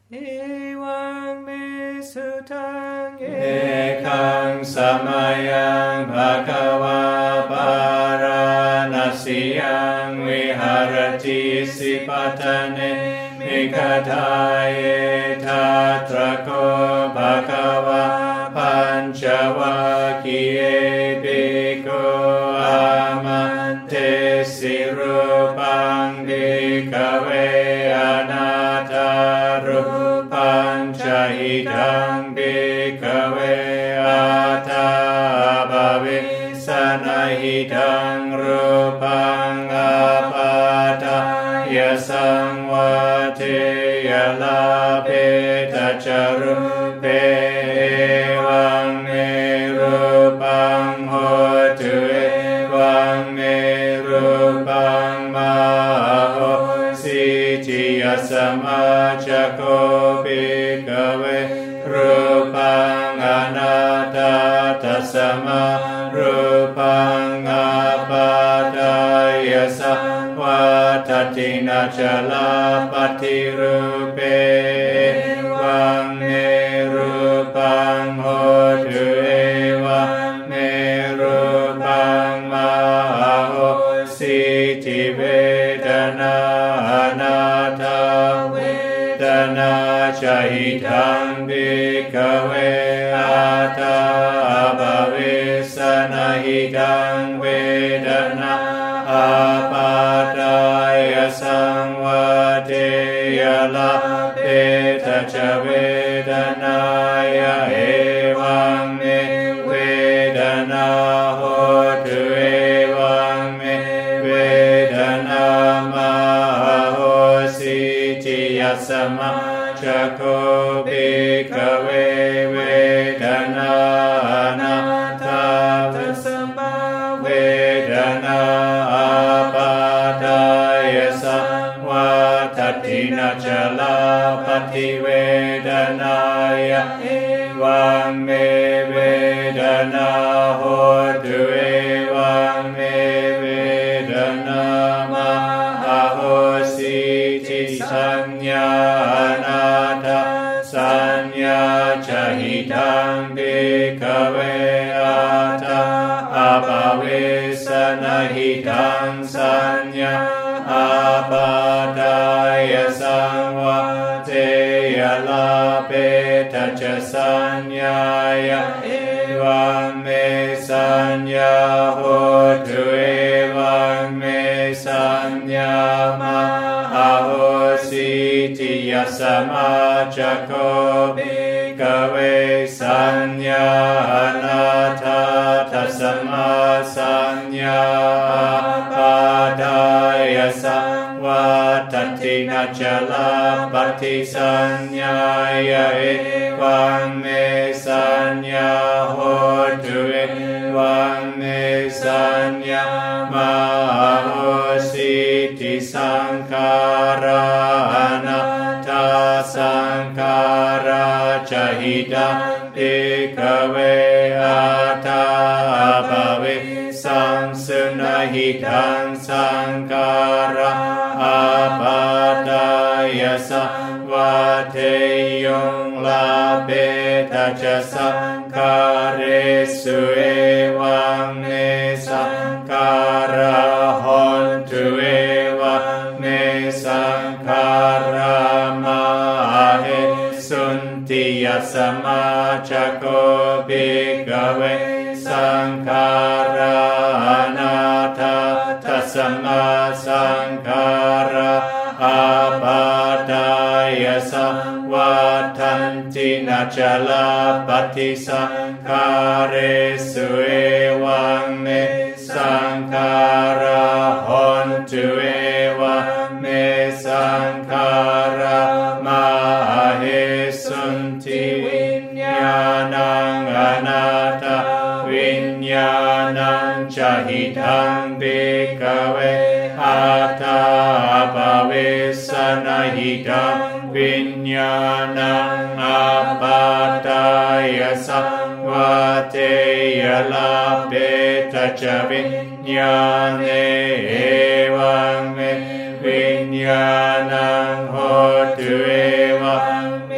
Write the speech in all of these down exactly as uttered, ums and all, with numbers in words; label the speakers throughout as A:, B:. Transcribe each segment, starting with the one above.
A: เอวังเมสุทังเอ
B: คังสมัยังภะคะวาปาราณสียังวิหารติสิปัฏฐาเนมิคทายทัตระโกภะคะวาปัญจวัคคีย์ภิกขุอามันเตสิรูปังภิกขเวอนาถารูปัญจหิตังภิกขเวอาตาภเวสนาหิตังรูปังอาปาทายสังวัฏยลาเปตจารุเปวังเมรูปังโหตุเอวังเมรูปังมโหสิจิยสมาจักโคภิกขเวรูปังอนัตตาตัสมารูปังอาปาทายสังวัฏตินาจลาปฏิรูปเปวังเมรูปังโหตุเอวังเมรูปังมโหสิจิเวทนาอนาถาเวทนาจหิตังภิกขเวอาตาภเวสนาหิตังเวทนาอาปาทายสังวัฏยลาเปตจเวทนายะเอวังเมเวทนาโหตุเอวังเมเวทนามโหสิจิยสมาจักโคภิกขเวเวทนานาถาทัสมาเวทนาอาปาทายสังวัฏตินาจลาปฏิเวทนายะเอวังเมเวทนาโหตุเอวังเมเวทนามโหสิจิสัญญานาถาสัญญาจหิตังภิกขเวอาตาอาภเวสนาหิตังสัญญาอาปาทายสังวัฏยลาเปตจสัญญายะเอวังเมสัญญาโหตุเอวังเมสัญญามโหสิจิยสมาจักโคภิกขเวสัญญานาถาทัสมาสัญญาปาทายสังวัฏตินาจลาปฏิสัญญายะเอวังเมสัญญาโหตุเอวังเมสัญญามโหสิติสังขารานาถาสังขาราจหิตังภิกขเวอาตาภเวสังสนาหิตังสังขาราอาปาทายสังวัฏยงลาเปตจสังขาเรสุเอวังเมสังขาราหนตุเอวังเมสังขารามาเหสุนติยสมาจักโคภิกขเวสังขารานาถาทัสมาสังขาราอาปาทายสังวัฏตินาจลาปฏิสังขาเรสุเอวังเมสังขาราหนตุเอวังเมสังขารามาเหสุนติวิญญาณังอนาถาวิญญาณังจหิตังภิกขเวอาตาภเวสนาหิตังวิญญาณังอาปาทายสังวัฏยลาเปตจวิญญาณเอวังเมวิญญาณังโหตุเอวัง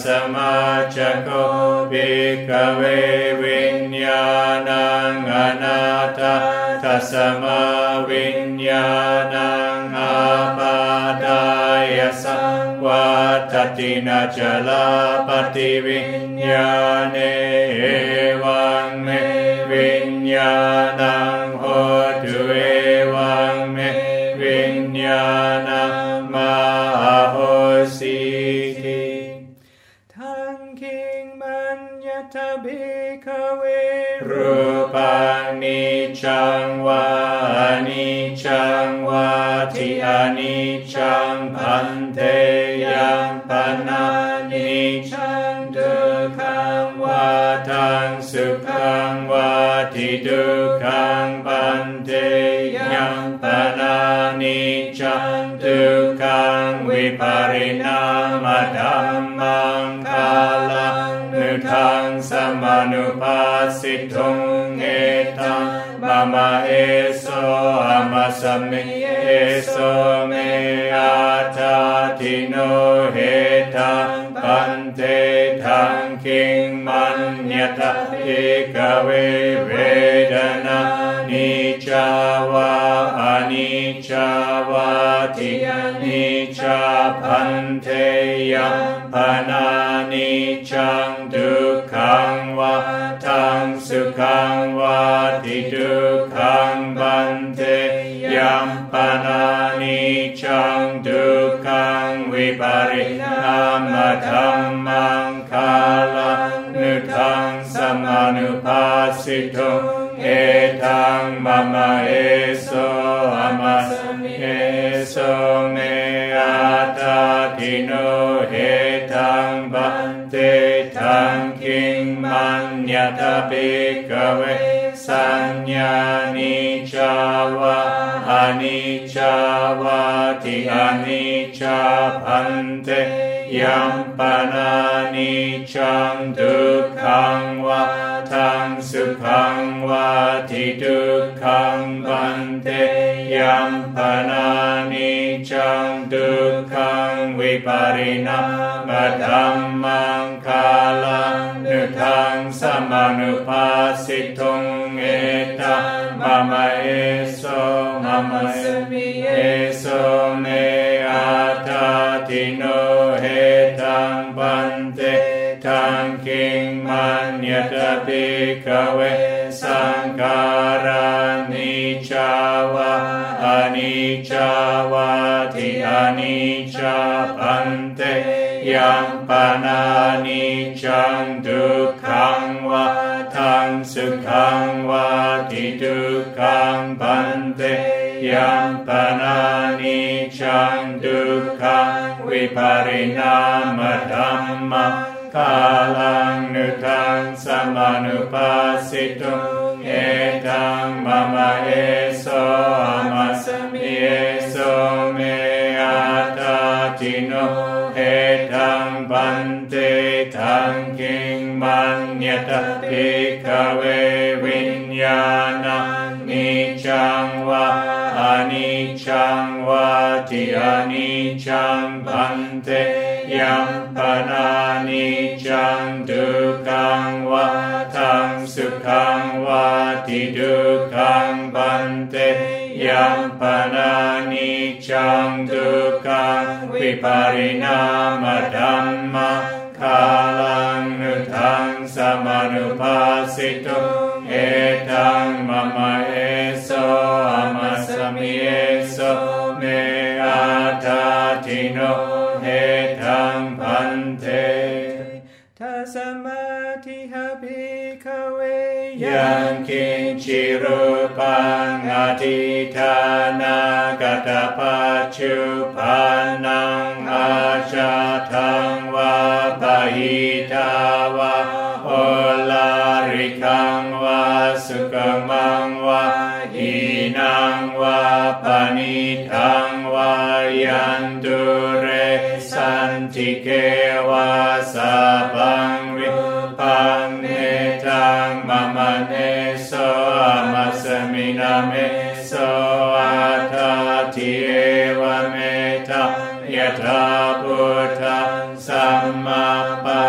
B: สมาจโกภิกขเววิญญาณังอนัตตาทัสมาวิญญาณังอาปาดายสังวัฏตินาจลาปฏิวิญญาณเนวังเมวิญญาณังโหตุเอวังเมวิญญาณังมาโหสิกิ
A: ทังคิงมัญญตภิกขเว
B: รูปังนิจังวานิจังวาทิอนิจังพันเทยังปนานิจังทุกขังวาทังสุขังวาทิทุกขังพันเทยังปนานิจังทุกขังวิปาริณามธัมมังคาลังนุทังสมานุปัสสิทุงเอตังมะมะเอโสอะมะสมิเอโสเมอาทาทิโนเหตังปันเตทังคิงมัญญตภิกขเวเวทนานิจาวาอนิจาวาทิอนิจจาพันเทยังปนานิจังทุกขังวาทังสุขังวาทิทุกขังบันเทยังปนานิจังทุกขังวิปาริณามธัมมังคาลังนุทังสมานุปัสสิทุงเอตังมะมะเอโสอะมะสมิเอโสเมอาตาทิโนเหตังบันเตทังคิงมัญญตภิกขเวสัญญานิจาวาอนิจาวาทิอนิจจาพันเตยัมปนานิจังทุกขังวาทังสุขังวาทิทุกขังบันเตยัมปนานิจังทุกขังวิปาริณามธัมมังคาลังนุทังสมานุปัสสิทุงเอตังมะมะเอโสมะมะสมิเอโสเมอาทาทิโนเหตังปันเตทังคิงมัญญตภิกขเวสังขารานิจาวาอนิจาวาทิอนิจจาพันเตยังปนานิจังทุกขังวาทังสุขังวาทิทุกขังพันเตยังปนานิจังทุกขังวิปาริณามธัมมังคาลังนุทังสมานุปัสสิทุงเอตังมะมะเอโสอะมะสมิเอโสเมอาตาทิโนเหตังปันเตทังคิงมัญญตภิกขเววิญญาณังนิจังวาอนิจังวาทิอนิจังพันเตยัมปนานิจังทุกขังวาทังสุขังวาทิทุกขังพันเตยัมปนานิจังทุกขังวิปาริณามธัมมังคาลังนุทังสมานุปัสสิทุงเอตังมะมะเอโสอะมะสมิเอโสเมอาทาทิโนเหตังพันเท
A: ทัสมาทิหภิกขเว
B: ยังคินจิรูปังอธิฐานากตปัจจุปันนังอาจาทังวาปะหิทาวาโอลาริคังวาสุขมังวาหินังวาปณิทังวายันตุเรสันติเกวาสาบังวิปังเนตังมะมะเนโสอะมะสมินาเมโสอาทาทิเอวะเมตังยะถาพุทธังสัมมาปั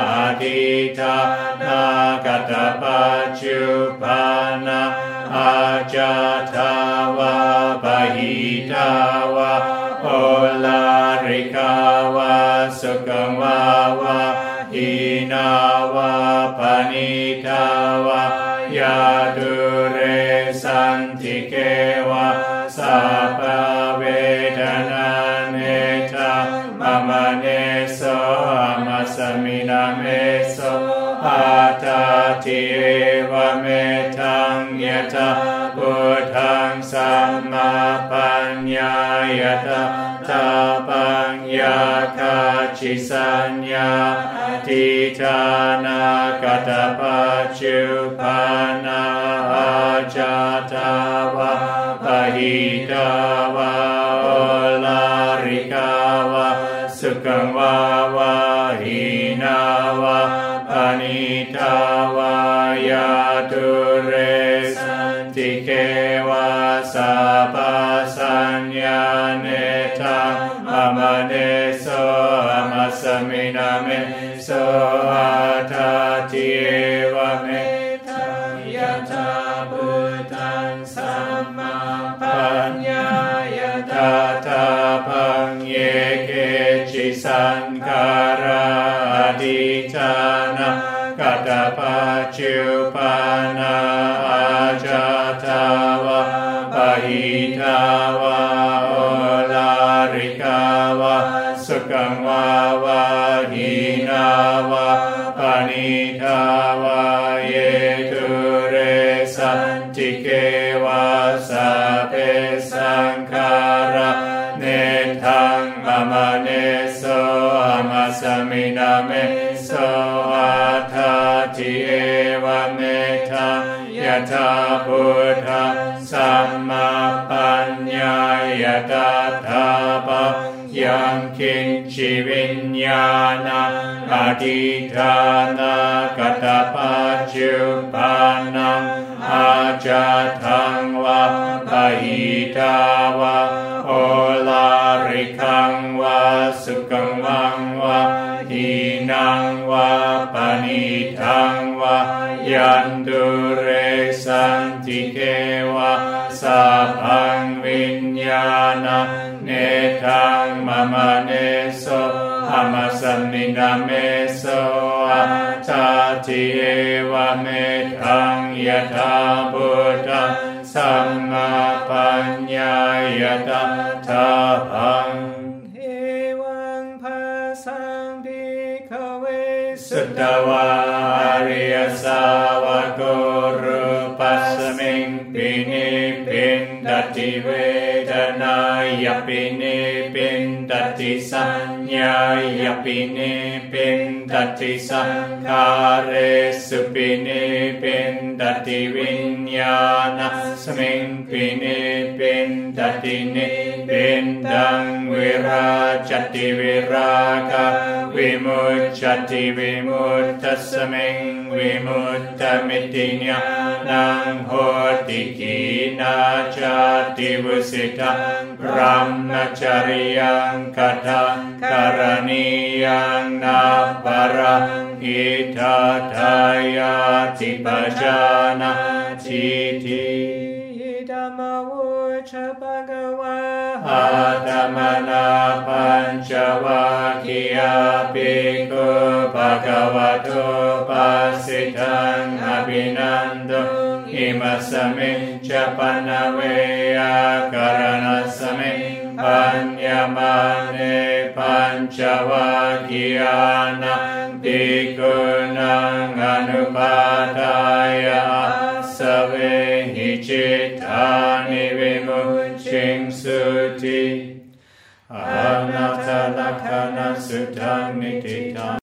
B: อธิฐานากตปัจจุปานาอาจาทาวาปหิทาวาโอลาริกาวาสุขังวาวาหินาวาปณิทาวายาตุเรสันติเกวะสัพพเวทนาเนธามะมะเนโสมัสมินาเมโสอาตาทิเอวะเมทังยะตาพุทธังสัมมาปัญญายะตาตาปัญญาคาชิสัญญาทิฏฐานากตปัจจุปานาอาจาทาวาปหิทาวาโอลาริกาวาสุขังวาวาหินาวาปณิทาวายาตุเรสันติเกวะสัพพสัญญาเนธามะมะเนโสมัสมินาเมโสอาทาทิเอวะเมทังยะถาพุทธังสัมมาปัญญายะตาตาปัญเยเกจิสังขาราอธิฐานากตปัจจุปานาอาจาทาวาปหิทาวาโอลาริกาวาสุขังวาวาหินาวาปณิทาวาเยตุเรสันติเกวะสัพเพสังขาราเนธังมะมะเนโสมัสมินาเมโสอาทาทิเอวะเมทังยะถาพุทธังสัมมาปัญญายะตถาปัญยังคินจิวิญญาณังอธิฐานากตปัจจุปานังอาจาทังวาปหิทาวาโอลาริคังวาสุขังวังวาหินังวาปณิทังวายันตุเรสันติเกวะสัพพังวิญญาณังเนธังมะมะเนโสอะมัสมินาเมโสอาตาทิเอวะเมทังยะถาพุทธังสัมมาปัญญายะตถาปัง
A: เอวังภาสังภิกขเว
B: สุตตวาอริยสาวกรูปัสมิงปินิปินดติเวทนายปินิปินดติสัญญายปินิปินดติสังขาเรสุปินิปินดติวิญญาณสมิงปินิปินดตินิปินดังวิราจติวิราคะวิมุจจติวิมุตตัสมิงวิมุตตมิติญาณังโหติกีนาจาติวุสิตังพรหมจริยังคทังการณียังนาปะรังอิทัตถายาติปัจจานาทิทิ
A: ธัมโมวุชภะคะวะ
B: อาตมนาปัญจวัคคียภิกขุภะคะวะโตปัสสิทังอภินันตุอิมัสสมิงจะปันเวอะการณัสสมิงปัญญมาเนปัญจวัคคียานังภิกขุนังอนุปาทายาสเวหิจิตตานิวิมุตติสุติอนัตตลักขณสุตังนิติตัง